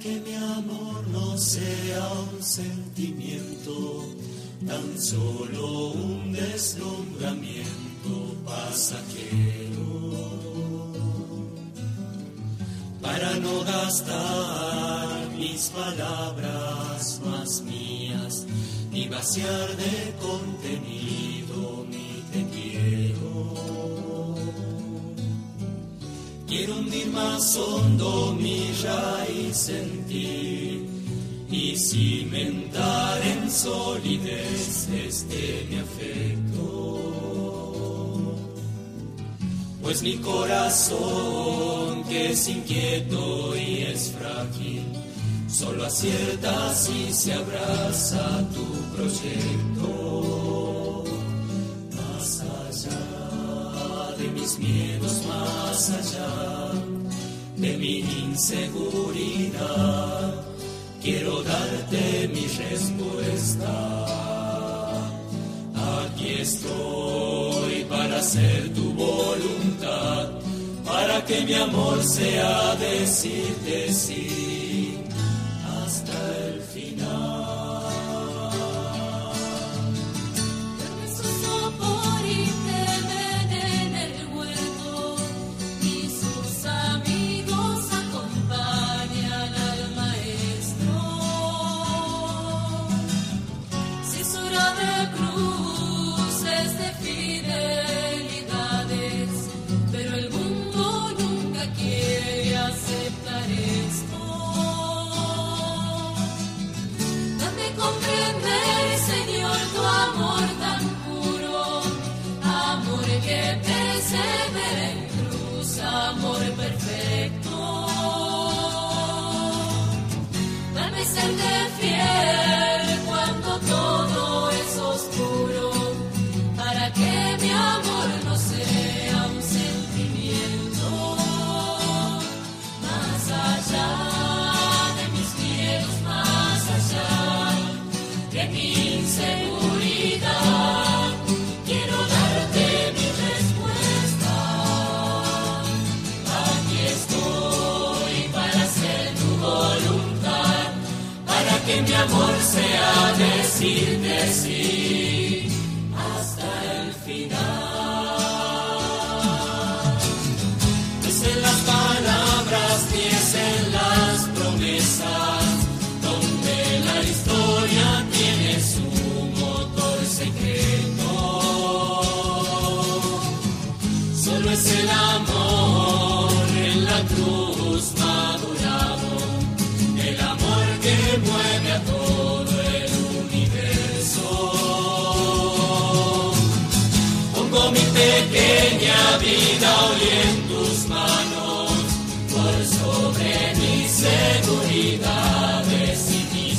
que mi amor no sea un sentimiento, tan solo un deslumbramiento pasajero, para no gastar mis palabras más mías, ni vaciar de contenido mi te quiero. Quiero hundir más hondo mi raíz en ti y cimentar en solidez mi afecto. Pues mi corazón, que es inquieto y es frágil, solo acierta si se abraza a tu proyecto. Más allá de mis miedos, más allá de mi inseguridad, quiero darte mi respuesta. Aquí estoy para hacer tu voluntad, para que mi amor sea decirte sí hasta el final. Dame su sopor y te ven en el huerto, y sus amigos acompañan al maestro. Si es hora de cruces, de fidelidades, pero el mundo nunca quiere aceptar esto. Dame comprender, Señor, tu amor tan puro, amor que persevera en cruz, amor perfecto. Dame serte fiel cuando todo es oscuro, para que mi amor no sea un sentimiento. Más allá de mis miedos, más allá de mi inseguridad, quiero darte mi respuesta. Aquí estoy para hacer tu voluntad, para que mi amor sea decirte sí hasta el final. Es en las palabras y es en las promesas donde la historia tiene su motor secreto. Solo es el amor en la cruz madurado, el amor que mueve a todo el universo. Pongo mi pequeña vida hoy en tus manos, por sobre mis seguridades y mis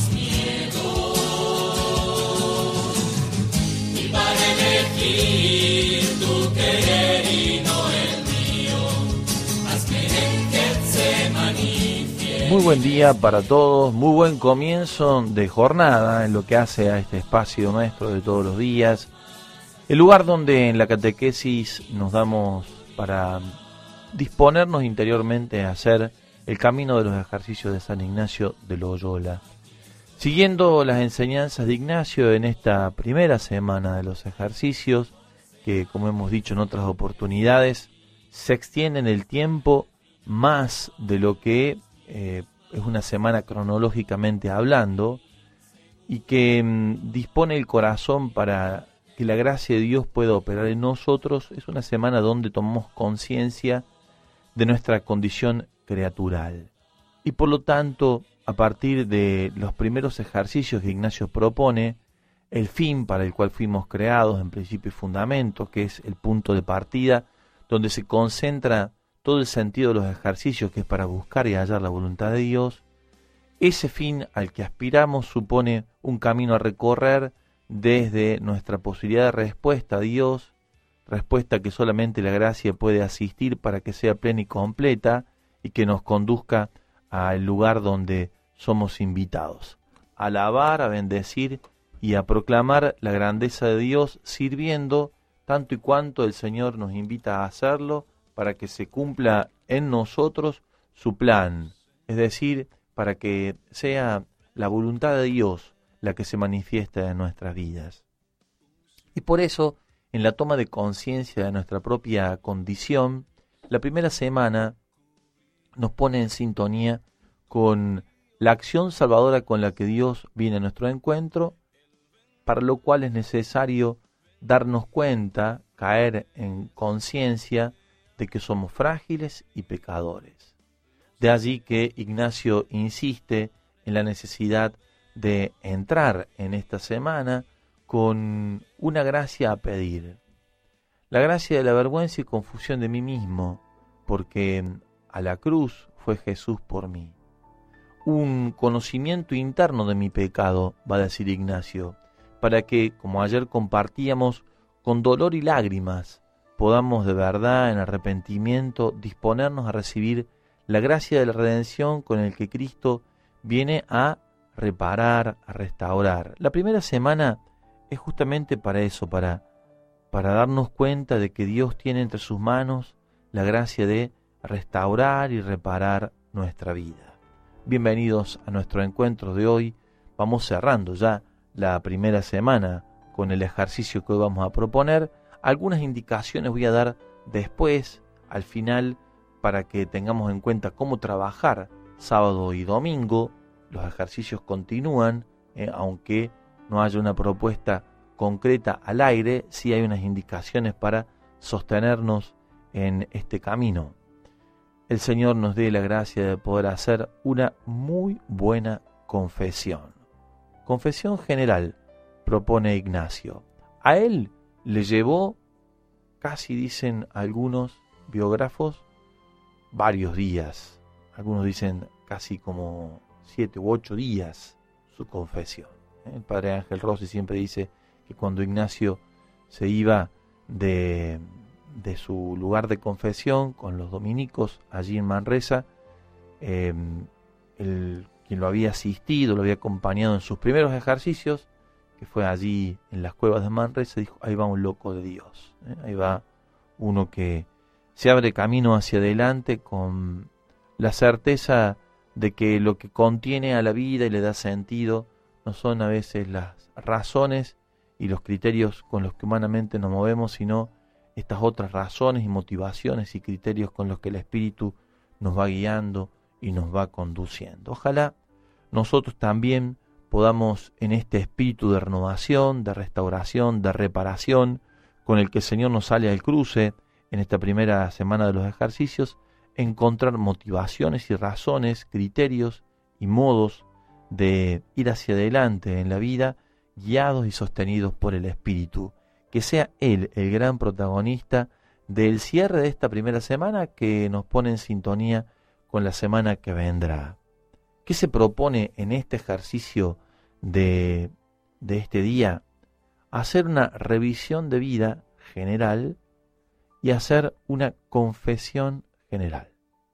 miedos. Y para elegir tu querer y no el mío, hazme en Getsemaní fiel. Muy buen día para todos, muy buen comienzo de jornada en lo que hace a este espacio nuestro de todos los días, el lugar donde en la catequesis nos damos para disponernos interiormente a hacer el camino de los ejercicios de San Ignacio de Loyola. Siguiendo las enseñanzas de Ignacio en esta primera semana de los ejercicios, que como hemos dicho en otras oportunidades, se extiende en el tiempo más de lo que es una semana cronológicamente hablando, y que dispone el corazón para que la gracia de Dios pueda operar en nosotros. Es una semana donde tomamos conciencia de nuestra condición creatural. Y por lo tanto, a partir de los primeros ejercicios que Ignacio propone, el fin para el cual fuimos creados en principio y fundamento, que es el punto de partida, donde se concentra todo el sentido de los ejercicios, que es para buscar y hallar la voluntad de Dios, ese fin al que aspiramos supone un camino a recorrer desde nuestra posibilidad de respuesta a Dios, respuesta que solamente la gracia puede asistir para que sea plena y completa y que nos conduzca al lugar donde somos invitados, a alabar, a bendecir y a proclamar la grandeza de Dios, sirviendo tanto y cuanto el Señor nos invita a hacerlo para que se cumpla en nosotros su plan, es decir, para que sea la voluntad de Dios la que se manifiesta en nuestras vidas. Y por eso, en la toma de conciencia de nuestra propia condición, la primera semana nos pone en sintonía con la acción salvadora con la que Dios viene a nuestro encuentro, para lo cual es necesario darnos cuenta, caer en conciencia de que somos frágiles y pecadores. De allí que Ignacio insiste en la necesidad de entrar en esta semana con una gracia a pedir. La gracia de la vergüenza y confusión de mí mismo, porque a la cruz fue Jesús por mí. Un conocimiento interno de mi pecado, va a decir Ignacio, para que, como ayer compartíamos, con dolor y lágrimas, podamos de verdad, en arrepentimiento, disponernos a recibir la gracia de la redención con el que Cristo viene a reparar, a restaurar. La primera semana es justamente para eso, para darnos cuenta de que Dios tiene entre sus manos la gracia de restaurar y reparar nuestra vida. Bienvenidos a nuestro encuentro de hoy. Vamos cerrando ya la primera semana con el ejercicio que hoy vamos a proponer. Algunas indicaciones voy a dar después, al final, para que tengamos en cuenta cómo trabajar sábado y domingo. Los ejercicios continúan, aunque no haya una propuesta concreta al aire, sí hay unas indicaciones para sostenernos en este camino. El Señor nos dé la gracia de poder hacer una muy buena confesión. Confesión general, propone Ignacio. A él le llevó, casi dicen algunos biógrafos, varios días. Algunos dicen casi como 7 u 8 días su confesión. El padre Ángel Rossi siempre dice que cuando Ignacio se iba de su lugar de confesión con los dominicos allí en Manresa, quien lo había asistido, lo había acompañado en sus primeros ejercicios, que fue allí en las cuevas de Manresa, dijo: ahí va un loco de Dios, ahí va uno que se abre camino hacia adelante con la certeza de que lo que contiene a la vida y le da sentido no son a veces las razones y los criterios con los que humanamente nos movemos, sino estas otras razones y motivaciones y criterios con los que el Espíritu nos va guiando y nos va conduciendo. Ojalá nosotros también podamos, en este espíritu de renovación, de restauración, de reparación, con el que el Señor nos sale al cruce en esta primera semana de los ejercicios, encontrar motivaciones y razones, criterios y modos de ir hacia adelante en la vida, guiados y sostenidos por el Espíritu. Que sea Él el gran protagonista del cierre de esta primera semana, que nos pone en sintonía con la semana que vendrá. ¿Qué se propone en este ejercicio de este día? Hacer una revisión de vida general y hacer una confesión general.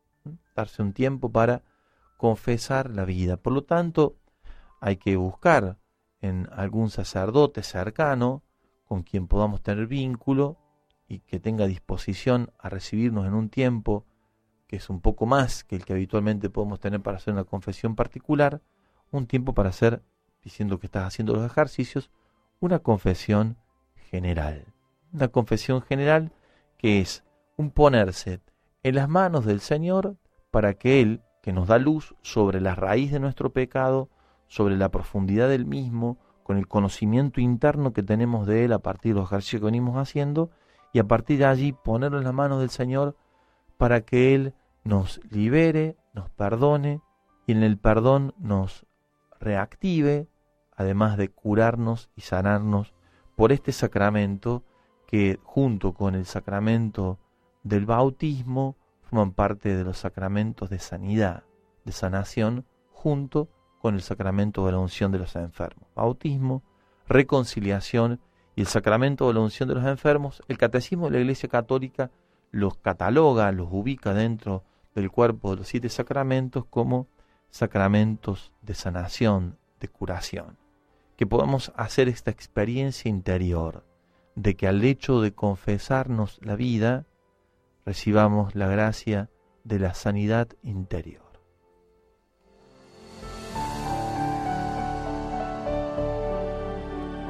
Darse un tiempo para confesar la vida. Por lo tanto, hay que buscar en algún sacerdote cercano con quien podamos tener vínculo y que tenga disposición a recibirnos en un tiempo que es un poco más que el que habitualmente podemos tener para hacer una confesión particular, un tiempo para hacer, diciendo que estás haciendo los ejercicios, una confesión general. Una confesión general que es un ponerse en las manos del Señor para que Él, que nos da luz sobre la raíz de nuestro pecado, sobre la profundidad del mismo, con el conocimiento interno que tenemos de Él a partir de los ejercicios que venimos haciendo, y a partir de allí ponerlo en las manos del Señor para que Él nos libere, nos perdone, y en el perdón nos reactive, además de curarnos y sanarnos por este sacramento que, junto con el sacramento del bautismo, forman parte de los sacramentos de sanidad, de sanación, junto con el sacramento de la unción de los enfermos. Bautismo, reconciliación y el sacramento de la unción de los enfermos. El Catecismo de la Iglesia Católica los cataloga, los ubica dentro del cuerpo de los 7 sacramentos como sacramentos de sanación, de curación. Que podamos hacer esta experiencia interior de que al hecho de confesarnos la vida, recibamos la gracia de la sanidad interior.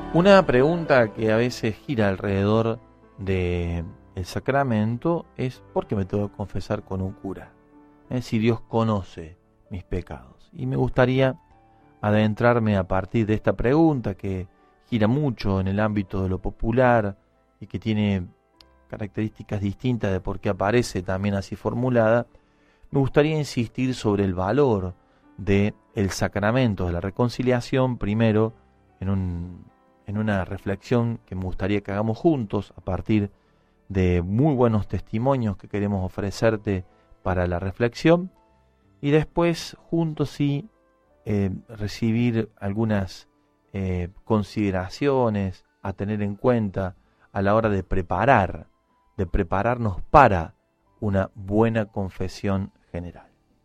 Una pregunta que a veces gira alrededor del sacramento es ¿por qué me tengo que confesar con un cura? Si Dios conoce mis pecados. Y me gustaría adentrarme a partir de esta pregunta que gira mucho en el ámbito de lo popular y que tiene características distintas de por qué aparece también así formulada. Me gustaría insistir sobre el valor del sacramento de la reconciliación, primero en una reflexión que me gustaría que hagamos juntos a partir de muy buenos testimonios que queremos ofrecerte para la reflexión, y después juntos sí recibir algunas consideraciones a tener en cuenta a la hora de prepararnos para una buena confesión general.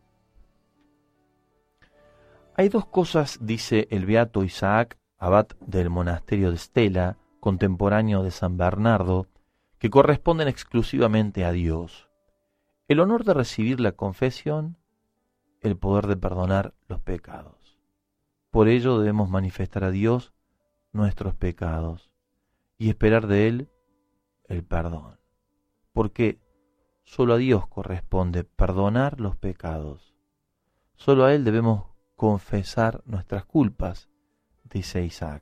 Hay dos cosas, dice el beato Isaac, abad del monasterio de Stella, contemporáneo de San Bernardo, que corresponden exclusivamente a Dios: el honor de recibir la confesión, el poder de perdonar los pecados. Por ello debemos manifestar a Dios nuestros pecados y esperar de Él el perdón, porque solo a Dios corresponde perdonar los pecados. Solo a Él debemos confesar nuestras culpas, dice Isaac.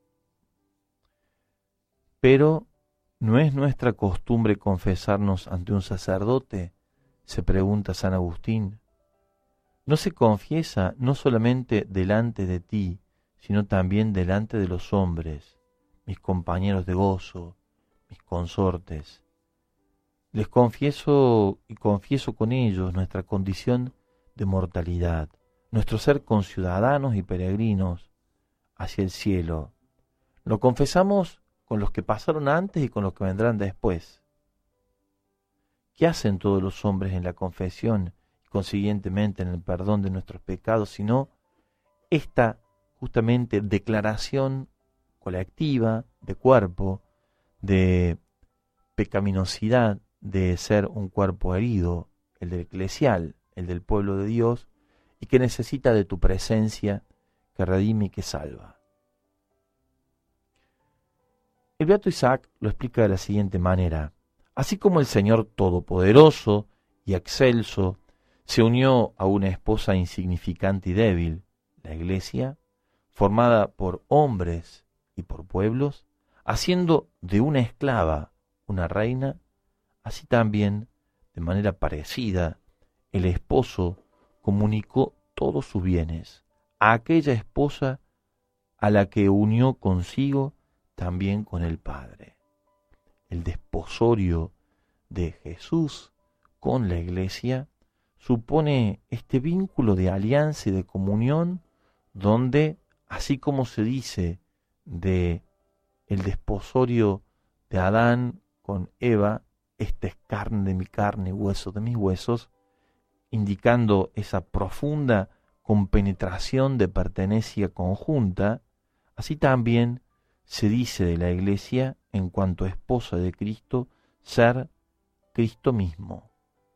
Pero ¿no es nuestra costumbre confesarnos ante un sacerdote?, se pregunta San Agustín. ¿No se confiesa no solamente delante de ti, sino también delante de los hombres, mis compañeros de gozo, mis consortes? Les confieso y confieso con ellos nuestra condición de mortalidad, nuestro ser conciudadanos y peregrinos hacia el cielo. Lo confesamos con los que pasaron antes y con los que vendrán después. ¿Qué hacen todos los hombres en la confesión y consiguientemente en el perdón de nuestros pecados, sino esta justamente declaración colectiva de cuerpo, de pecaminosidad, de ser un cuerpo herido, el del eclesial, el del pueblo de Dios, y que necesita de tu presencia que redime y que salva? El beato Isaac lo explica de la siguiente manera: así como el Señor Todopoderoso y Excelso se unió a una esposa insignificante y débil, la Iglesia, formada por hombres y por pueblos, haciendo de una esclava una reina, así también, de manera parecida, el esposo comunicó todos sus bienes a aquella esposa a la que unió consigo también con el Padre. El desposorio de Jesús con la Iglesia supone este vínculo de alianza y de comunión donde, así como se dice de el desposorio de Adán con Eva, esta es carne de mi carne, hueso de mis huesos, indicando esa profunda compenetración de pertenencia conjunta, así también se dice de la Iglesia, en cuanto a esposa de Cristo, ser Cristo mismo.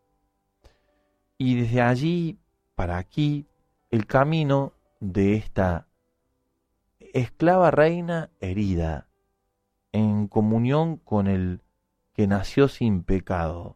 Y desde allí para aquí, el camino de esta esclava reina herida, en comunión con el que nació sin pecado,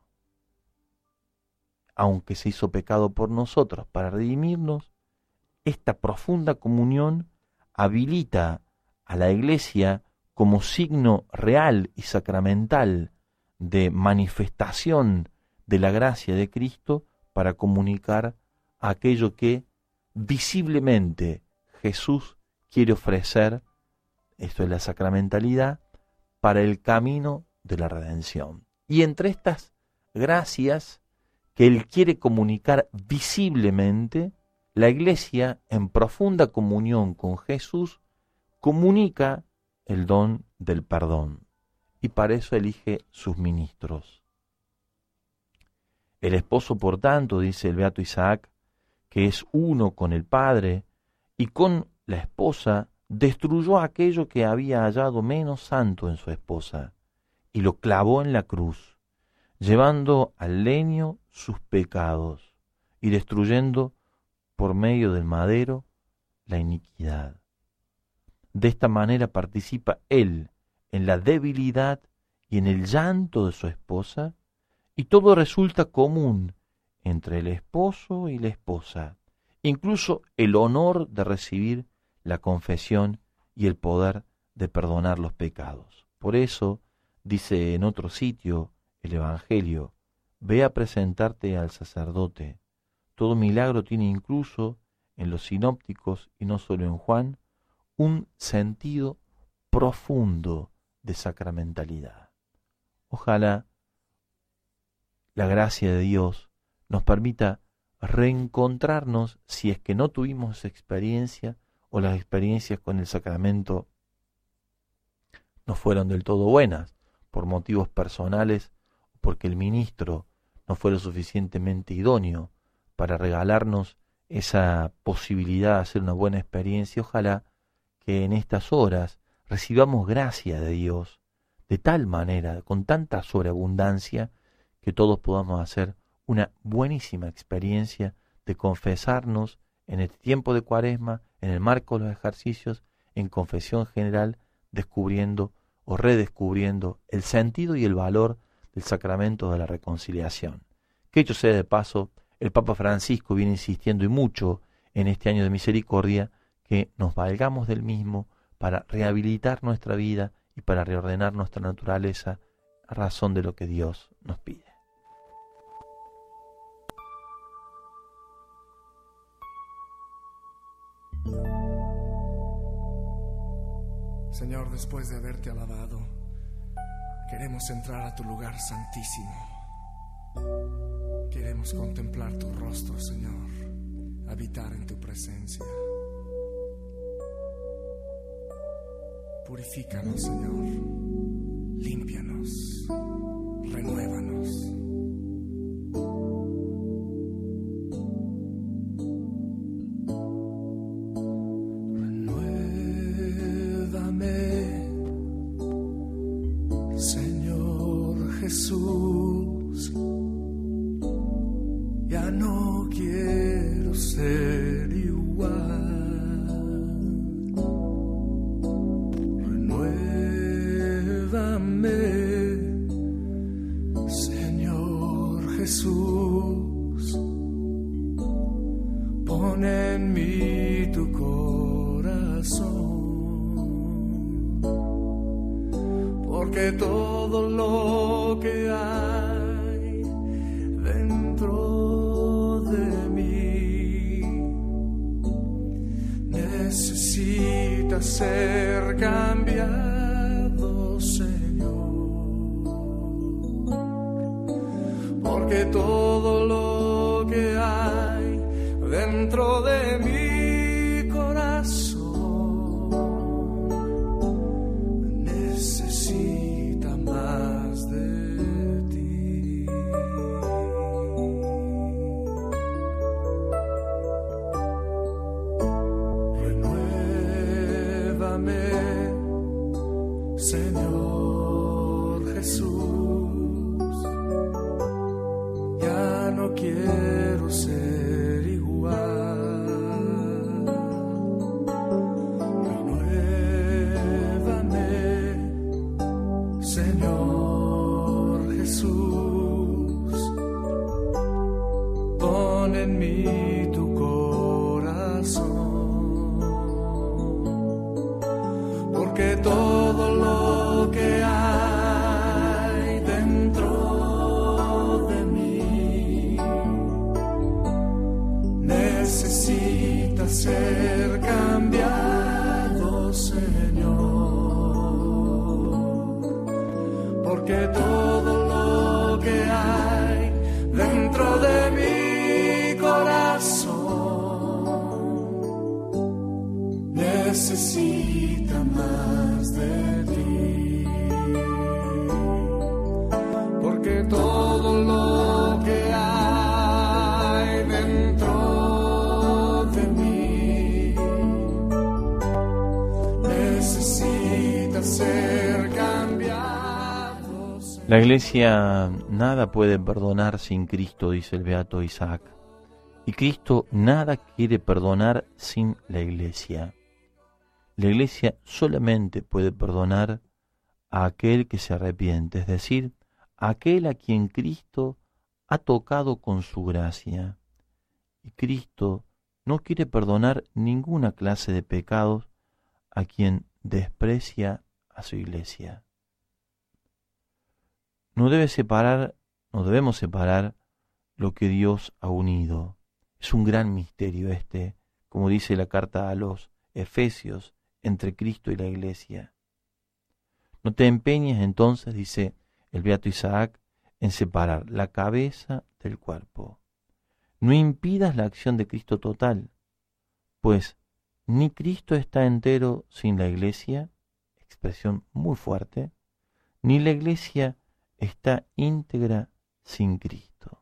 aunque se hizo pecado por nosotros para redimirnos, esta profunda comunión habilita a la Iglesia como signo real y sacramental de manifestación de la gracia de Cristo para comunicar aquello que visiblemente Jesús quiere ofrecer, esto es la sacramentalidad, para el camino de la redención. Y entre estas gracias que Él quiere comunicar visiblemente, la Iglesia, en profunda comunión con Jesús, comunica el don del perdón, y para eso elige sus ministros. El esposo, por tanto, dice el beato Isaac, que es uno con el Padre y con la esposa, destruyó aquello que había hallado menos santo en su esposa y lo clavó en la cruz, llevando al leño sus pecados y destruyendo por medio del madero la iniquidad. De esta manera participa él en la debilidad y en el llanto de su esposa, y todo resulta común entre el esposo y la esposa, incluso el honor de recibir la confesión y el poder de perdonar los pecados. Por eso, dice en otro sitio el Evangelio, ve a presentarte al sacerdote. Todo milagro tiene incluso en los sinópticos, y no solo en Juan, un sentido profundo de sacramentalidad. Ojalá la gracia de Dios nos permita reencontrarnos si es que no tuvimos esa experiencia o las experiencias con el sacramento no fueron del todo buenas por motivos personales o porque el ministro no fue lo suficientemente idóneo para regalarnos esa posibilidad de hacer una buena experiencia. Ojalá que en estas horas recibamos gracia de Dios de tal manera, con tanta sobreabundancia, que todos podamos hacer una buenísima experiencia de confesarnos en este tiempo de Cuaresma, en el marco de los ejercicios, en confesión general, descubriendo o redescubriendo el sentido y el valor del sacramento de la reconciliación. Que hecho sea de paso, el Papa Francisco viene insistiendo y mucho en este año de misericordia que nos valgamos del mismo para rehabilitar nuestra vida y para reordenar nuestra naturaleza a razón de lo que Dios nos pide. Señor, después de haberte alabado, queremos entrar a tu lugar santísimo. Queremos contemplar tu rostro, Señor, habitar en tu presencia. Purifícanos, Señor, límpianos, renuévanos. Jesús, ya no quiero ser igual. Renuévame, Señor Jesús, pon en mí tu corazón, porque todo lo que hay dentro de mí necesita ser cambiado, Señor, porque todo lo que hay dentro de mi corazón necesita más de ti. Renuévame, Señor Jesús, ya no quiero ser igual. Señor Jesús, pon en mí tu corazón, porque todo lo que hay dentro de mí necesita ser cambiado, Señor, porque todo lo que hay dentro de mi corazón necesita más de ti, porque todo lo que hay dentro de mí necesita ser cambiado. La Iglesia nada puede perdonar sin Cristo, dice el beato Isaac. Y Cristo nada quiere perdonar sin la Iglesia. La Iglesia solamente puede perdonar a aquel que se arrepiente, es decir, a aquel a quien Cristo ha tocado con su gracia. Y Cristo no quiere perdonar ninguna clase de pecados a quien desprecia a su Iglesia. No debemos separar lo que Dios ha unido. Es un gran misterio este, como dice la carta a los Efesios, entre Cristo y la Iglesia. No te empeñes entonces, dice el beato Isaac, en separar la cabeza del cuerpo. No impidas la acción de Cristo total, pues ni Cristo está entero sin la Iglesia, expresión muy fuerte, ni la Iglesia está íntegra sin Cristo.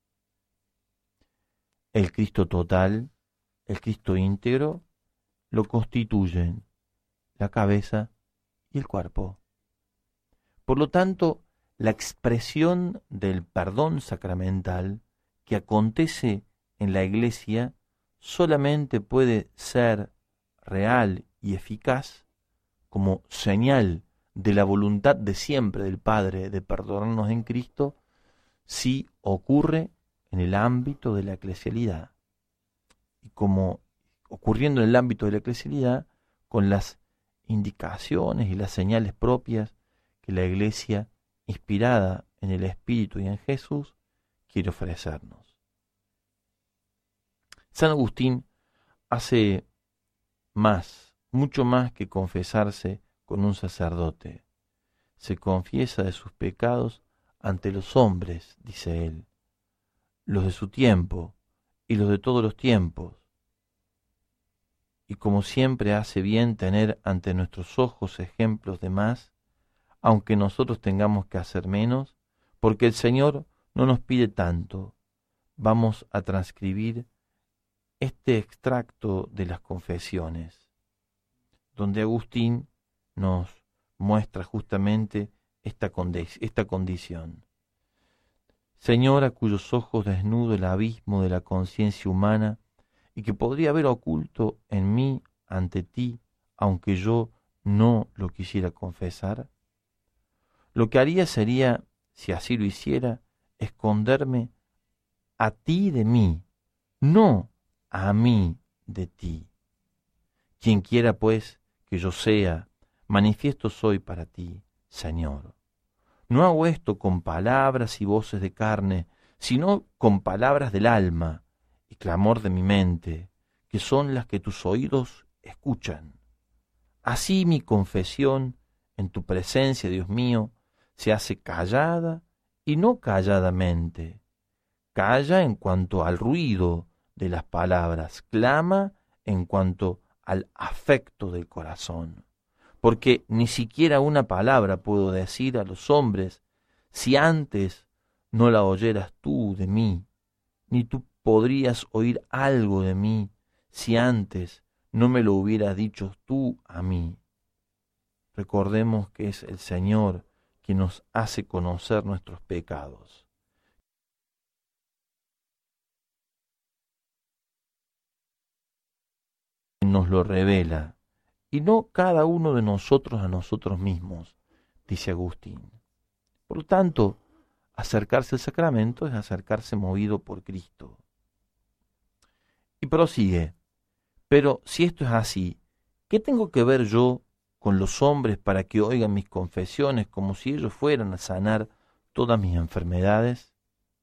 El Cristo total, el Cristo íntegro, lo constituyen la cabeza y el cuerpo. Por lo tanto, la expresión del perdón sacramental que acontece en la Iglesia solamente puede ser real y eficaz como señal de la voluntad de siempre del Padre de perdonarnos en Cristo si ocurre en el ámbito de la eclesialidad. Y como ocurriendo en el ámbito de la eclesialidad, con las indicaciones y las señales propias que la Iglesia, inspirada en el Espíritu y en Jesús, quiere ofrecernos. San Agustín hace más, mucho más que confesarse con un sacerdote. Se confiesa de sus pecados ante los hombres, dice él, los de su tiempo y los de todos los tiempos. Y como siempre hace bien tener ante nuestros ojos ejemplos de más, aunque nosotros tengamos que hacer menos, porque el Señor no nos pide tanto. Vamos a transcribir este extracto de las confesiones, donde Agustín nos muestra justamente esta condición. Señor, a cuyos ojos desnudo el abismo de la conciencia humana y que podría haber oculto en mí ante ti, aunque yo no lo quisiera confesar, lo que haría sería, si así lo hiciera, esconderme a ti de mí, no a mí de ti. Quien quiera, pues, que yo sea, manifiesto soy para ti, Señor. No hago esto con palabras y voces de carne, sino con palabras del alma y clamor de mi mente, que son las que tus oídos escuchan. Así mi confesión en tu presencia, Dios mío, se hace callada y no calladamente. Calla en cuanto al ruido de las palabras, clama en cuanto al afecto del corazón. Porque ni siquiera una palabra puedo decir a los hombres si antes no la oyeras tú de mí, ni tú podrías oír algo de mí si antes no me lo hubieras dicho tú a mí. Recordemos que es el Señor quien nos hace conocer nuestros pecados. Nos lo revela, y no cada uno de nosotros a nosotros mismos, dice Agustín. Por lo tanto, acercarse al sacramento es acercarse movido por Cristo. Y prosigue, pero si esto es así, ¿qué tengo que ver yo con los hombres para que oigan mis confesiones como si ellos fueran a sanar todas mis enfermedades?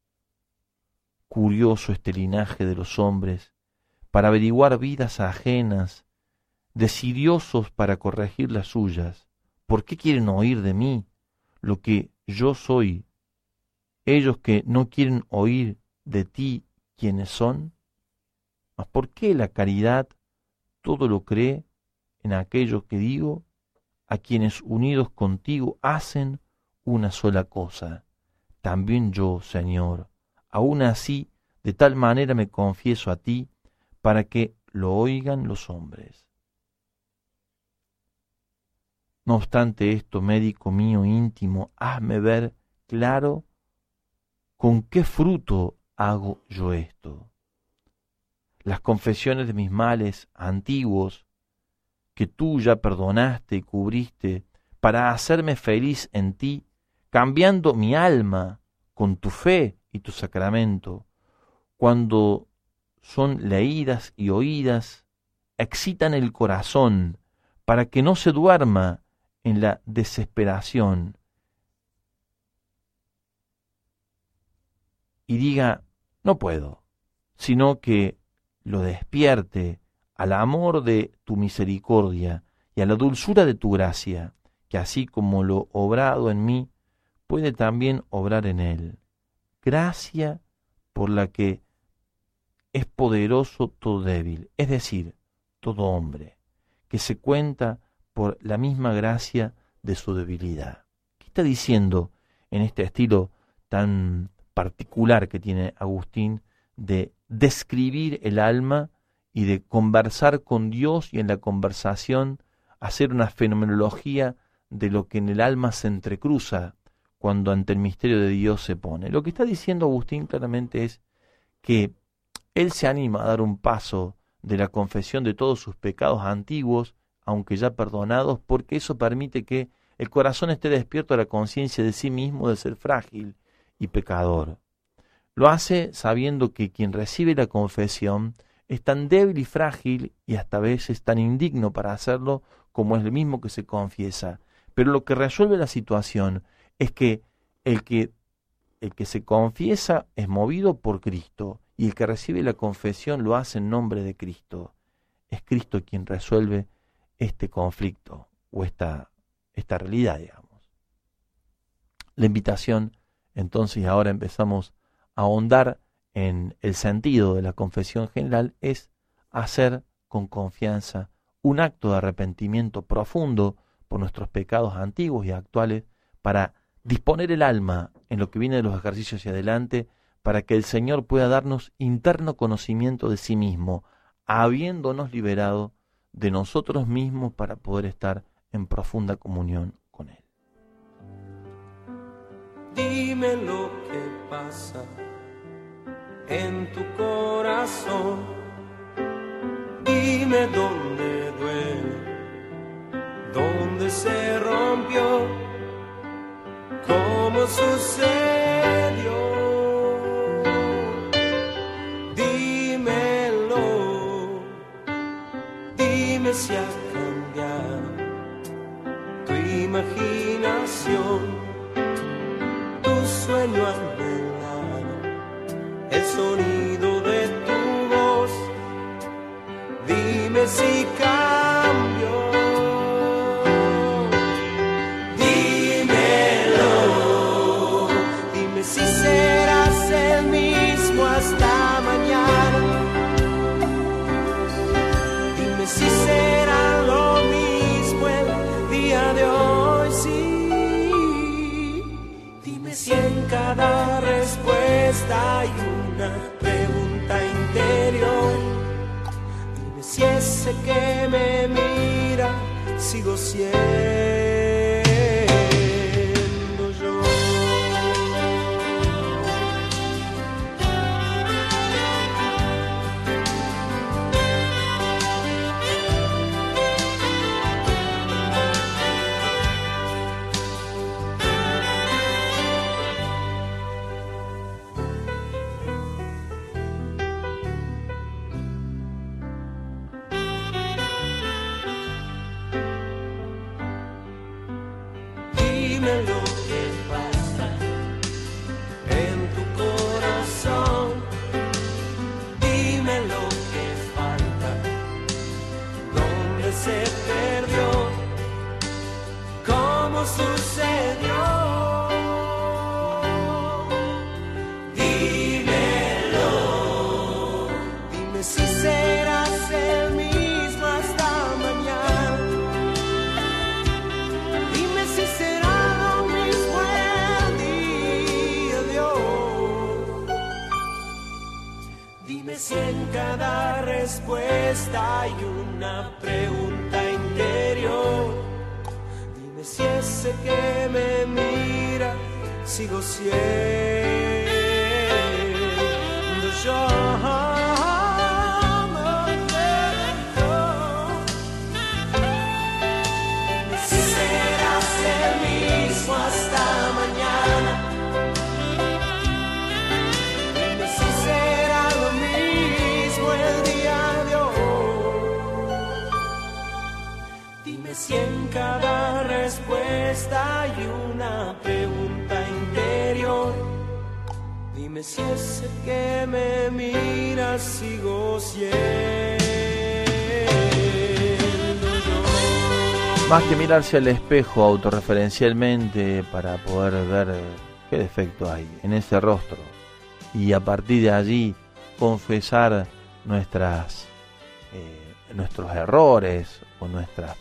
Curioso este linaje de los hombres, para averiguar vidas ajenas, desidiosos para corregir las suyas. ¿Por qué quieren oír de mí lo que yo soy, ellos que no quieren oír de ti quiénes son? ¿Mas por qué la caridad todo lo cree en aquellos que digo, a quienes unidos contigo hacen una sola cosa? También yo, Señor, aún así, de tal manera me confieso a ti, para que lo oigan los hombres. No obstante esto, médico mío íntimo, hazme ver claro con qué fruto hago yo esto. Las confesiones de mis males antiguos que tú ya perdonaste y cubriste para hacerme feliz en ti, cambiando mi alma con tu fe y tu sacramento. Cuando son leídas y oídas, excitan el corazón para que no se duerma en la desesperación y diga, no puedo, sino que lo despierte al amor de tu misericordia y a la dulzura de tu gracia, que así como lo obrado en mí, puede también obrar en él. Gracia por la que es poderoso todo débil, es decir, todo hombre, que se cuenta por la misma gracia de su debilidad. ¿Qué está diciendo en este estilo tan particular que tiene Agustín de describir el alma y de conversar con Dios y en la conversación hacer una fenomenología de lo que en el alma se entrecruza cuando ante el misterio de Dios se pone? Lo que está diciendo Agustín claramente es que él se anima a dar un paso de la confesión de todos sus pecados antiguos, aunque ya perdonados, porque eso permite que el corazón esté despierto a la conciencia de sí mismo de ser frágil y pecador. Lo hace sabiendo que quien recibe la confesión es tan débil y frágil y hasta a veces tan indigno para hacerlo como es el mismo que se confiesa. Pero lo que resuelve la situación es que el que se confiesa es movido por Cristo y el que recibe la confesión lo hace en nombre de Cristo. Es Cristo quien resuelve este conflicto o esta realidad, digamos. La invitación, entonces, ahora empezamos a ahondar en el sentido de la confesión general, es hacer con confianza un acto de arrepentimiento profundo por nuestros pecados antiguos y actuales para disponer el alma en lo que viene de los ejercicios hacia adelante, para que el Señor pueda darnos interno conocimiento de sí mismo, habiéndonos liberado de nosotros mismos para poder estar en profunda comunión con Él. Dime lo que pasa en tu corazón, dime dónde duele, dónde se rompió, cómo sucedió. Dímelo, dime si has cambiado tu imaginación, tu sueño anhelado, el sonido de tu voz. Dime si cambió. Dímelo, dime si serás el mismo hasta mañana. Dime si será lo mismo el día de hoy. Sí, dime si en cada respuesta hay una pregunta interior. Dime si ese que me mira sigo siendo yo. Dime lo que pasa en tu corazón, dime lo que falta, dónde se perdió, cómo sucedió. Dímelo, dime si serás el mismo hasta mañana. Dime si será lo mismo el día de hoy. Dime si en cada respuesta hay una pregunta interior. Dime si ese que me mira sigo siendo yo. respuesta y una pregunta interior. Dime si ese que me mira sigo siendo yo. Más que mirarse al espejo autorreferencialmente para poder ver qué defecto hay en ese rostro y a partir de allí confesar nuestros errores o nuestras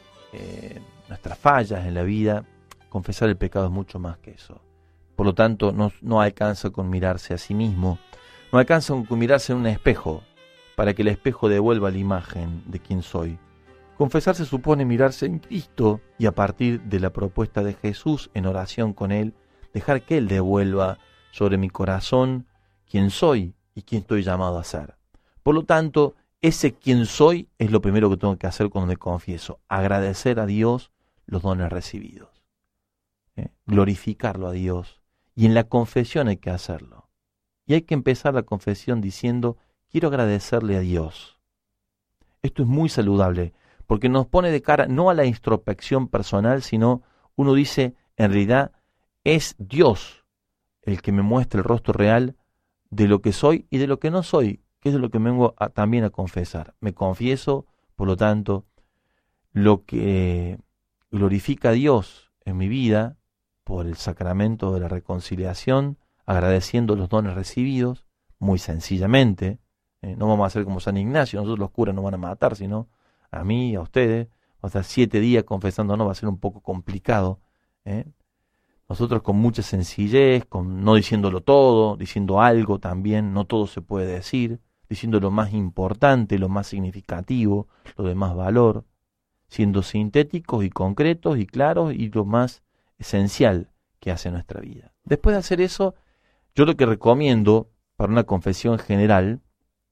fallas en la vida, confesar el pecado es mucho más que eso. Por lo tanto, no alcanza con mirarse a sí mismo, no alcanza con mirarse en un espejo para que el espejo devuelva la imagen de quien soy. Confesarse supone mirarse en Cristo y a partir de la propuesta de Jesús en oración con Él, dejar que Él devuelva sobre mi corazón quién soy y quién estoy llamado a ser. Por lo tanto, ese quién soy es lo primero que tengo que hacer cuando me confieso, agradecer a Dios los dones recibidos, glorificarlo a Dios, y en la confesión hay que hacerlo. Y hay que empezar la confesión diciendo, quiero agradecerle a Dios. Esto es muy saludable, porque nos pone de cara no a la introspección personal, sino uno dice, en realidad es Dios el que me muestra el rostro real de lo que soy y de lo que no soy, que es lo que me vengo también a confesar. Me confieso, por lo tanto, lo que glorifica a Dios en mi vida por el sacramento de la reconciliación, agradeciendo los dones recibidos, muy sencillamente. No vamos a hacer como San Ignacio, nosotros los curas no van a matar, sino a mí, a ustedes. Va a estar 7 días confesándonos, va a ser un poco complicado. Nosotros con mucha sencillez, no diciéndolo todo, diciendo algo también, no todo se puede decir, diciendo lo más importante, lo más significativo, lo de más valor, siendo sintéticos y concretos y claros y lo más esencial que hace nuestra vida. Después de hacer eso, yo lo que recomiendo para una confesión general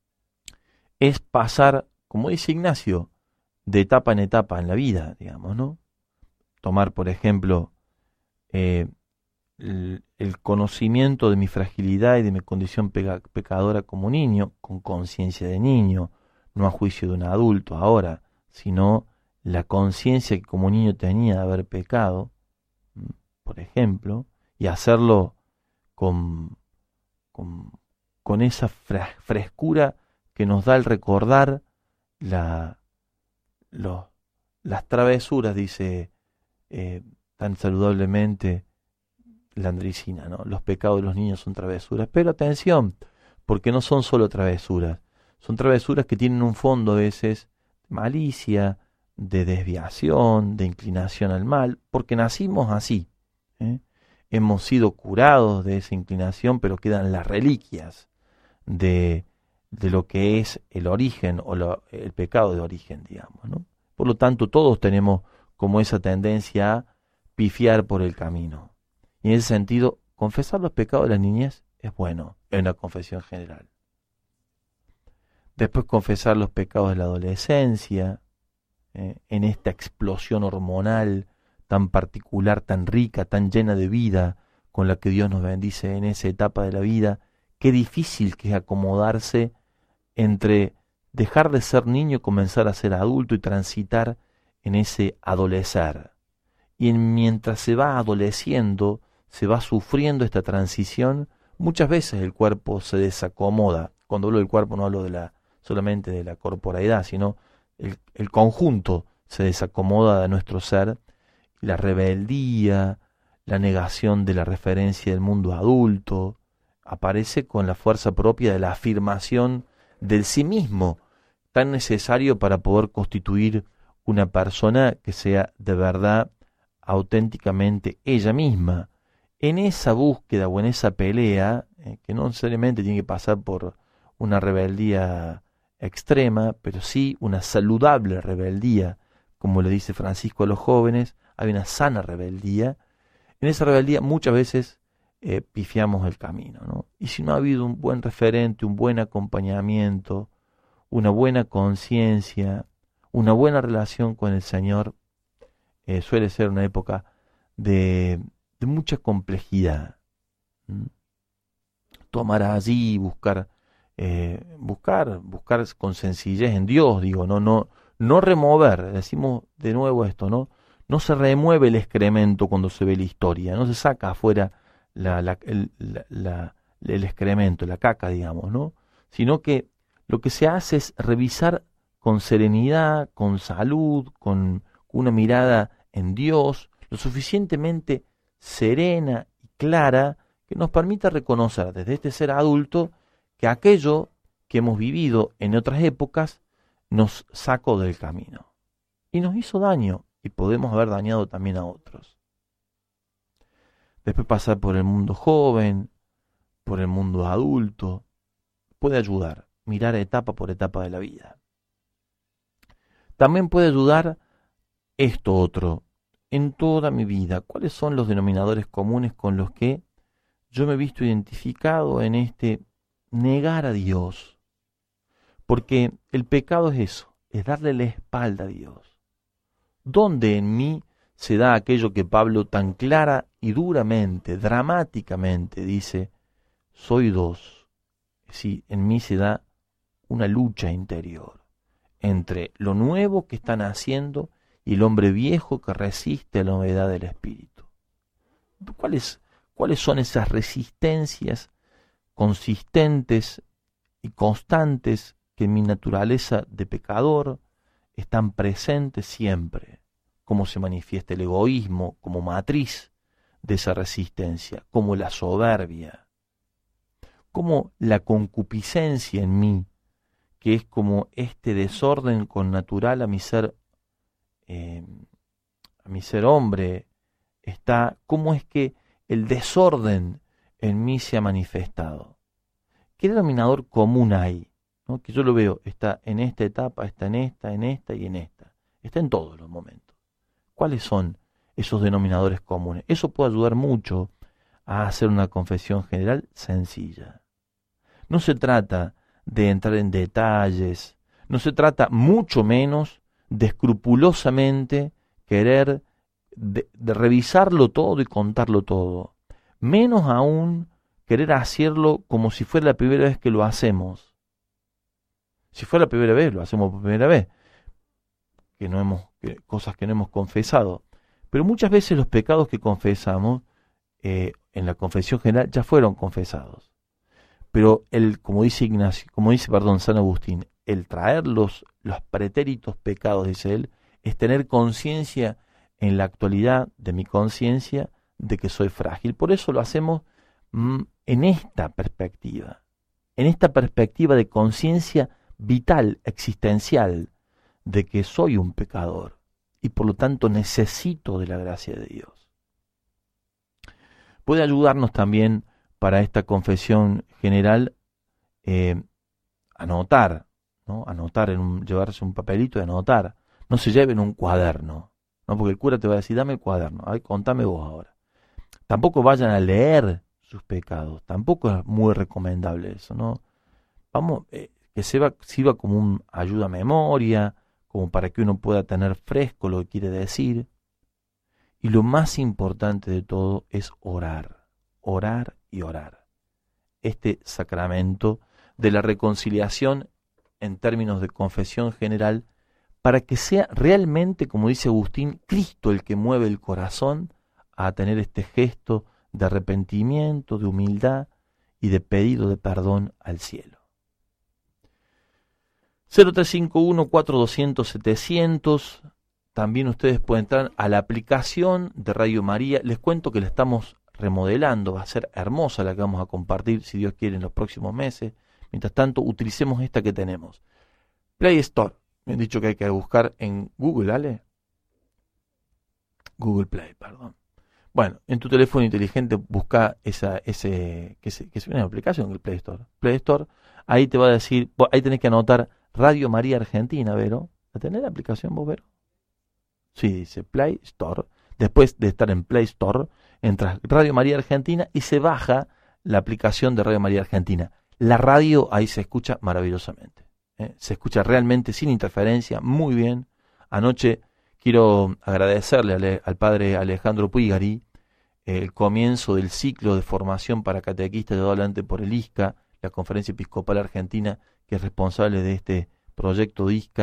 es pasar, como dice Ignacio, de etapa en etapa en la vida, digamos, ¿no? Tomar, por ejemplo, el conocimiento de mi fragilidad y de mi condición pecadora como niño, con conciencia de niño, no a juicio de un adulto ahora, sino la conciencia que como niño tenía de haber pecado, por ejemplo, y hacerlo con esa frescura que nos da el recordar las travesuras, dice tan saludablemente la Andricina, ¿no? Los pecados de los niños son travesuras, pero atención, porque no son solo travesuras, son travesuras que tienen un fondo a veces de malicia, de desviación, de inclinación al mal, porque nacimos así, hemos sido curados de esa inclinación, pero quedan las reliquias de lo que es el origen o el pecado de origen, digamos, ¿no? Por lo tanto, todos tenemos como esa tendencia a pifiar por el camino. Y en ese sentido, confesar los pecados de la niñez es bueno en la confesión general. Después confesar los pecados de la adolescencia, en esta explosión hormonal tan particular, tan rica, tan llena de vida, con la que Dios nos bendice en esa etapa de la vida. Qué difícil que es acomodarse entre dejar de ser niño y comenzar a ser adulto y transitar en ese adolecer. Y mientras se va adoleciendo, se va sufriendo esta transición, muchas veces el cuerpo se desacomoda. Cuando hablo del cuerpo no hablo solamente de la corporeidad, sino el conjunto se desacomoda de nuestro ser. La rebeldía, la negación de la referencia del mundo adulto, aparece con la fuerza propia de la afirmación del sí mismo, tan necesario para poder constituir una persona que sea de verdad, auténticamente ella misma. En esa búsqueda o en esa pelea, que no necesariamente tiene que pasar por una rebeldía extrema, pero sí una saludable rebeldía, como le dice Francisco a los jóvenes, hay una sana rebeldía. En esa rebeldía muchas veces pifiamos el camino, ¿no? Y si no ha habido un buen referente, un buen acompañamiento, una buena conciencia, una buena relación con el Señor, suele ser una época de mucha complejidad. Tomar allí, buscar con sencillez en Dios, digo, no remover, decimos de nuevo esto, no No se remueve el excremento cuando se ve la historia, no se saca afuera el excremento, la caca, digamos, ¿no? Sino que lo que se hace es revisar con serenidad, con salud, con una mirada en Dios, lo suficientemente serena y clara que nos permita reconocer desde este ser adulto que aquello que hemos vivido en otras épocas nos sacó del camino y nos hizo daño y podemos haber dañado también a otros. Después pasar por el mundo joven, por el mundo adulto, puede ayudar, mirar etapa por etapa de la vida. También puede ayudar esto otro, en toda mi vida, ¿cuáles son los denominadores comunes con los que yo me he visto identificado en este negar a Dios? Porque el pecado es eso, es darle la espalda a Dios. ¿Dónde en mí se da aquello que Pablo tan clara y duramente, dramáticamente dice, soy dos? Sí, en mí se da una lucha interior entre lo nuevo que están haciendo y el hombre viejo que resiste a la novedad del espíritu. ¿Cuáles son esas resistencias consistentes y constantes que en mi naturaleza de pecador están presentes siempre? Cómo se manifiesta el egoísmo como matriz de esa resistencia, como la soberbia, como la concupiscencia en mí, que es como este desorden connatural a mi ser hombre, está, cómo es que el desorden en mí se ha manifestado. ¿Qué denominador común hay? ¿No? Que yo lo veo, está en esta etapa, está en esta y en esta. Está en todos los momentos. ¿Cuáles son esos denominadores comunes? Eso puede ayudar mucho a hacer una confesión general sencilla. No se trata de entrar en detalles, no se trata mucho menos de escrupulosamente querer de revisarlo todo y contarlo todo, menos aún querer hacerlo como si fuera la primera vez que lo hacemos. Si fuera la primera vez, lo hacemos por primera vez, cosas que no hemos confesado. Pero muchas veces los pecados que confesamos en la confesión general ya fueron confesados. Pero como dice San Agustín, el traer los pretéritos pecados, dice él, es tener conciencia en la actualidad de mi conciencia de que soy frágil. Por eso lo hacemos en esta perspectiva de conciencia vital, existencial, de que soy un pecador y por lo tanto necesito de la gracia de Dios. Puede ayudarnos también para esta confesión general anotar, ¿no? Llevarse un papelito y anotar. No se lleven un cuaderno, ¿no? Porque el cura te va a decir, dame el cuaderno, ay, contame vos ahora. Tampoco vayan a leer sus pecados, tampoco es muy recomendable eso, ¿no? Vamos, que sirva como una ayuda a memoria, como para que uno pueda tener fresco lo que quiere decir. Y lo más importante de todo es orar y orar. Este sacramento de la reconciliación en términos de confesión general, para que sea realmente, como dice Agustín, Cristo el que mueve el corazón a tener este gesto de arrepentimiento, de humildad y de pedido de perdón al cielo. 0351-4200-700. También ustedes pueden entrar a la aplicación de Radio María. Les cuento que la estamos remodelando, va a ser hermosa la que vamos a compartir, si Dios quiere, en los próximos meses. Mientras tanto, utilicemos esta que tenemos. Play Store. Me han dicho que hay que buscar en Google, ¿vale? Google Play, perdón. Bueno, en tu teléfono inteligente busca que es una aplicación, el Play Store. Play Store, ahí te va a decir, ahí tenés que anotar Radio María Argentina, Vero. ¿La tenés la aplicación vos, Vero? Sí, dice Play Store. Después de estar en Play Store, entras Radio María Argentina y se baja la aplicación de Radio María Argentina. La radio ahí se escucha maravillosamente. Se escucha realmente sin interferencia, muy bien. Anoche quiero agradecerle al padre Alejandro Puigari el comienzo del ciclo de formación para catequistas llevado adelante por el ISCA, la Conferencia Episcopal Argentina, que es responsable de este proyecto de ISCA,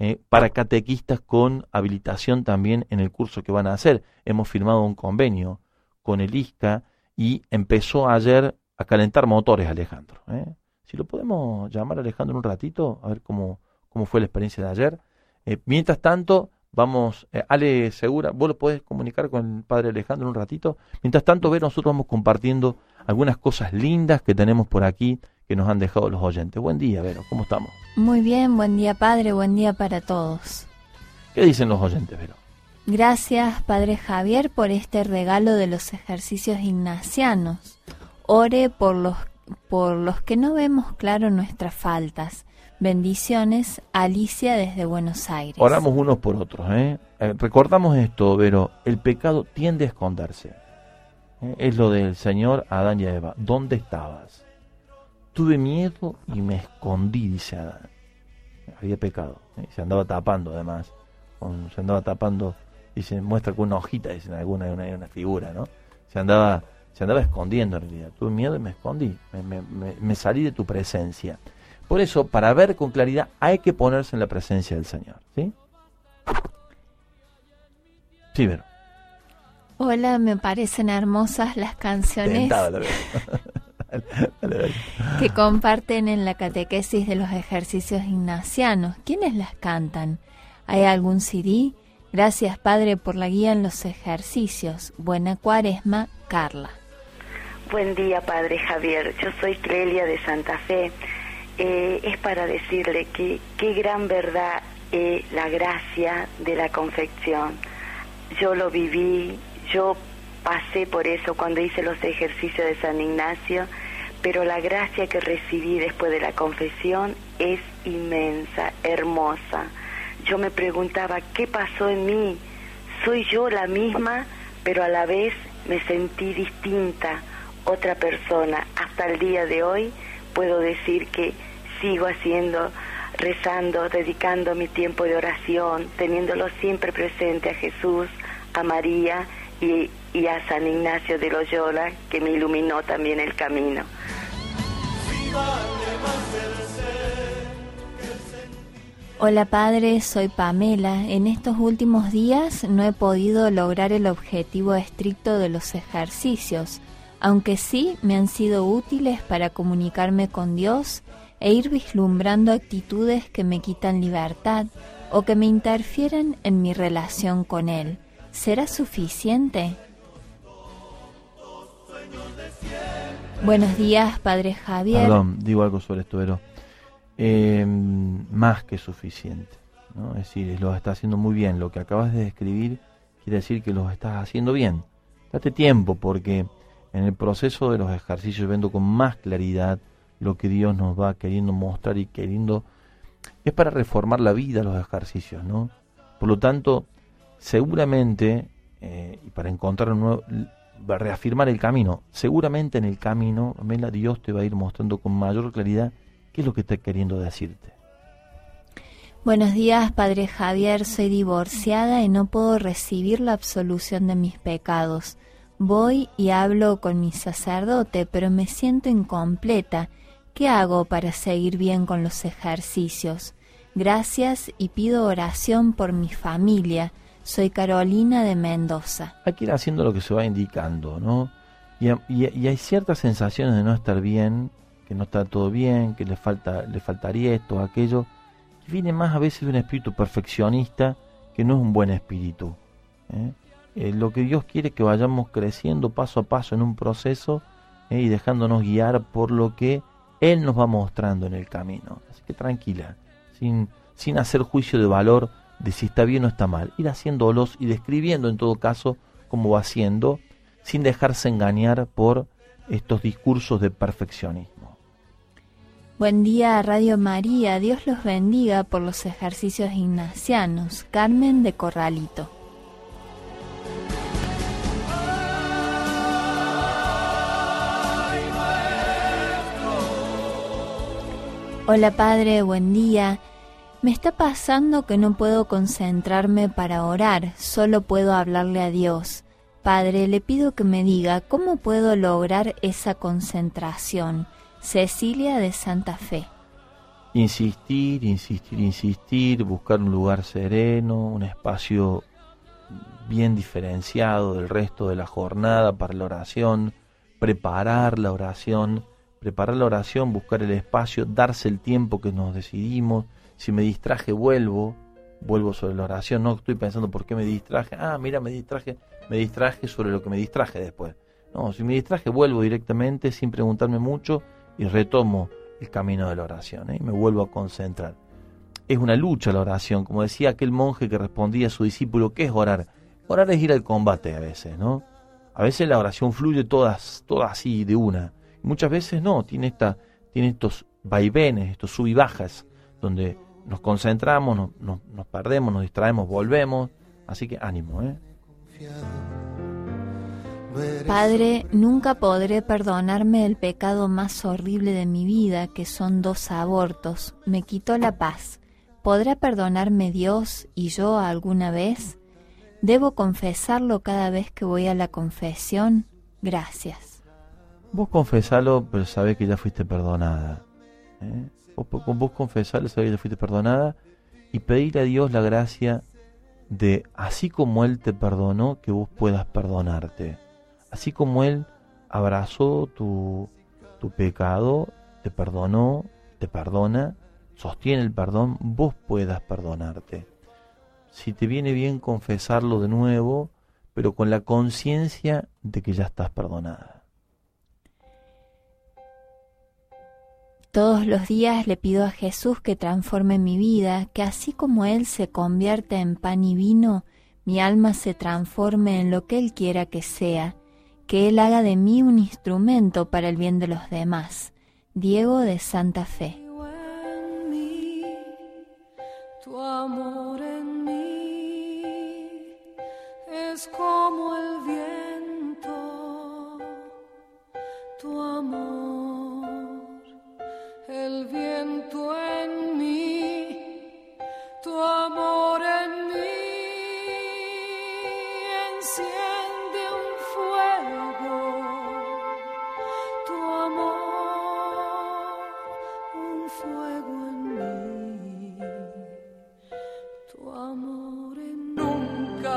para catequistas con habilitación también en el curso que van a hacer. Hemos firmado un convenio con el ISCA y empezó ayer a calentar motores, Alejandro. Si lo podemos llamar, Alejandro, un ratito, a ver cómo fue la experiencia de ayer. Mientras tanto, vamos, Ale Segura, vos lo podés comunicar con el padre Alejandro un ratito. Mientras tanto, nosotros vamos compartiendo algunas cosas lindas que tenemos por aquí que nos han dejado los oyentes. Buen día, Vero, ¿cómo estamos? Muy bien, buen día, padre, buen día para todos. ¿Qué dicen los oyentes, Vero? Gracias, padre Javier, por este regalo de los ejercicios ignacianos. Ore por los que no vemos claro nuestras faltas. Bendiciones, Alicia desde Buenos Aires. Oramos unos por otros, Recordamos esto, Vero, el pecado tiende a esconderse. Es lo del Señor a Adán y a Eva. ¿Dónde estabas? Tuve miedo y me escondí, dice Adán. Había pecado. Se andaba tapando, además. Se andaba tapando, dice, muestra con una hojita, dicen alguna, una figura, ¿no? Se andaba escondiendo en realidad. Tuve miedo y me escondí. Me salí de tu presencia. Por eso, para ver con claridad, hay que ponerse en la presencia del Señor. ¿Sí? Sí, Vero. Hola, me parecen hermosas las canciones que comparten en la catequesis de los ejercicios ignacianos. ¿Quiénes las cantan? ¿Hay algún CD? Gracias, Padre, por la guía en los ejercicios. Buena Cuaresma, Carla. Buen día, Padre Javier. Yo soy Clelia de Santa Fe. Es para decirle que qué gran verdad es la gracia de la confección. Yo lo viví, yo pasé por eso cuando hice los ejercicios de San Ignacio, pero la gracia que recibí después de la confesión es inmensa, hermosa. Yo me preguntaba, ¿qué pasó en mí? ¿Soy yo la misma? Pero a la vez me sentí distinta, otra persona. Hasta el día de hoy puedo decir que sigo haciendo, rezando, dedicando mi tiempo de oración, teniéndolo siempre presente a Jesús, a María y a San Ignacio de Loyola, que me iluminó también el camino. Hola, Padre, soy Pamela. En estos últimos días no he podido lograr el objetivo estricto de los ejercicios, aunque sí me han sido útiles para comunicarme con Dios e ir vislumbrando actitudes que me quitan libertad o que me interfieren en mi relación con Él. ¿Será suficiente? Buenos días, Padre Javier. Perdón, digo algo sobre esto, Vero. Más que suficiente, ¿no? Es decir, lo estás haciendo muy bien. Lo que acabas de describir quiere decir que lo estás haciendo bien. Date tiempo, porque en el proceso de los ejercicios viendo con más claridad lo que Dios nos va queriendo mostrar y queriendo... Es para reformar la vida los ejercicios, ¿no? Por lo tanto, seguramente, y para encontrar un nuevo... reafirmar el camino, seguramente en el camino, Pamela, Dios te va a ir mostrando con mayor claridad qué es lo que está queriendo decirte. Buenos días, Padre Javier. Soy divorciada y no puedo recibir la absolución de mis pecados. Voy y hablo con mi sacerdote, pero me siento incompleta. ¿Qué hago para seguir bien con los ejercicios? Gracias y pido oración por mi familia. Soy Carolina de Mendoza. Hay que ir haciendo lo que se va indicando, ¿no? Y hay ciertas sensaciones de no estar bien, que no está todo bien, que le faltaría esto, aquello, que viene más a veces de un espíritu perfeccionista que no es un buen espíritu. Lo que Dios quiere es que vayamos creciendo paso a paso en un proceso y dejándonos guiar por lo que Él nos va mostrando en el camino. Así que tranquila, sin hacer juicio de valor de si está bien o está mal, ir haciéndolos y describiendo en todo caso cómo va haciendo, sin dejarse engañar por estos discursos de perfeccionismo. Buen día, Radio María. Dios los bendiga por los ejercicios ignacianos. Carmen de Corralito. Hola, Padre, buen día. Me está pasando que no puedo concentrarme para orar, solo puedo hablarle a Dios. Padre, le pido que me diga cómo puedo lograr esa concentración. Cecilia de Santa Fe. insistir, buscar un lugar sereno, un espacio bien diferenciado del resto de la jornada para la oración, preparar la oración, buscar el espacio, darse el tiempo que nos decidimos. Si me distraje, vuelvo sobre la oración, no estoy pensando por qué me distraje, mira, me distraje sobre lo que me distraje después. No, si me distraje, vuelvo directamente sin preguntarme mucho y retomo el camino de la oración, y me vuelvo a concentrar. Es una lucha la oración, como decía aquel monje que respondía a su discípulo, ¿qué es orar? Orar es ir al combate a veces, ¿no? A veces la oración fluye toda así de una. Muchas veces no, tiene estos vaivenes, estos sub y bajas, donde nos concentramos, nos perdemos, nos distraemos, volvemos. Así que ánimo, Padre, nunca podré perdonarme el pecado más horrible de mi vida, que son 2 abortos. Me quitó la paz. ¿Podrá perdonarme Dios y yo alguna vez? ¿Debo confesarlo cada vez que voy a la confesión? Gracias. Vos confesalo, pero sabés que ya fuiste perdonada. Vos confesalo, sabés que ya fuiste perdonada, y pedirle a Dios la gracia de, así como Él te perdonó, que vos puedas perdonarte. Así como Él abrazó tu pecado, te perdonó, te perdona, sostiene el perdón, vos puedas perdonarte. Si te viene bien confesarlo de nuevo, pero con la conciencia de que ya estás perdonada. Todos los días le pido a Jesús que transforme mi vida, que así como Él se convierte en pan y vino, mi alma se transforme en lo que Él quiera que sea, que Él haga de mí un instrumento para el bien de los demás. Diego de Santa Fe. Tu amor en mí es como el viento, tu amor, el viento en mí, tu amor en mí enciende un fuego, tu amor, un fuego en mí. Tu amor nunca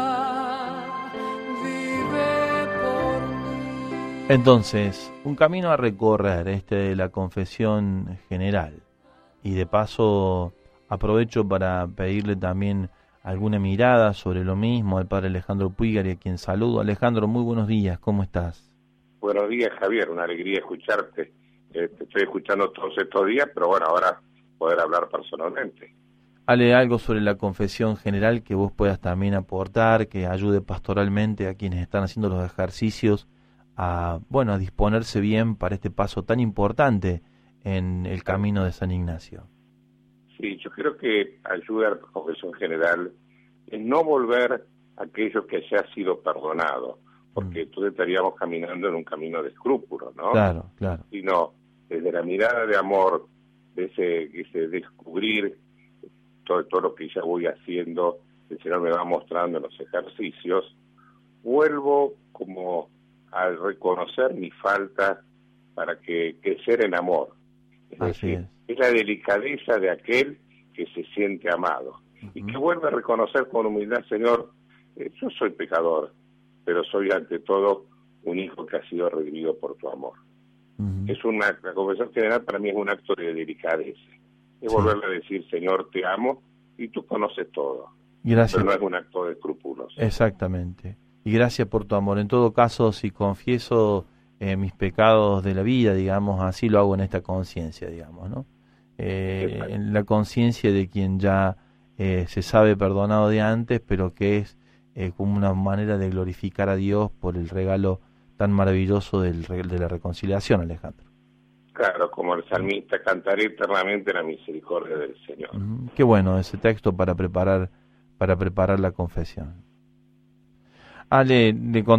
vive por mí. Entonces, un camino a recorrer, de la confesión general. Y de paso, aprovecho para pedirle también alguna mirada sobre lo mismo al padre Alejandro Puigari, a quien saludo. Alejandro, muy buenos días, ¿cómo estás? Buenos días, Javier, una alegría escucharte. Te estoy escuchando todos estos días, pero bueno, ahora poder hablar personalmente. Hale algo sobre la confesión general que vos puedas también aportar, que ayude pastoralmente a quienes están haciendo los ejercicios a disponerse bien para este paso tan importante en el camino de San Ignacio. Sí, yo creo que ayuda a la confesión general en no volver a aquello que ya ha sido perdonado, porque entonces estaríamos caminando en un camino de escrúpulos, ¿no? Claro. Sino desde la mirada de amor, de ese descubrir todo lo que ya voy haciendo, el Señor me va mostrando en los ejercicios, vuelvo como a reconocer mi falta para que crecer en amor. Es decir, es la delicadeza de aquel que se siente amado. Y que vuelve a reconocer con humildad, Señor, yo soy pecador, pero soy ante todo un hijo que ha sido redimido por tu amor. La confesión general para mí es un acto de delicadeza. Es volverle a decir, Señor, te amo, y tú conoces todo. Gracias. Pero no es un acto de escrúpulos. Exactamente. Y gracias por tu amor. En todo caso, si confieso mis pecados de la vida, digamos, así lo hago en esta conciencia, digamos, ¿no? En la conciencia de quien ya se sabe perdonado de antes, pero que es como una manera de glorificar a Dios por el regalo tan maravilloso de la reconciliación, Alejandro. Claro, como el salmista, cantaré eternamente la misericordia del Señor. Qué bueno ese texto para preparar la confesión. Ale,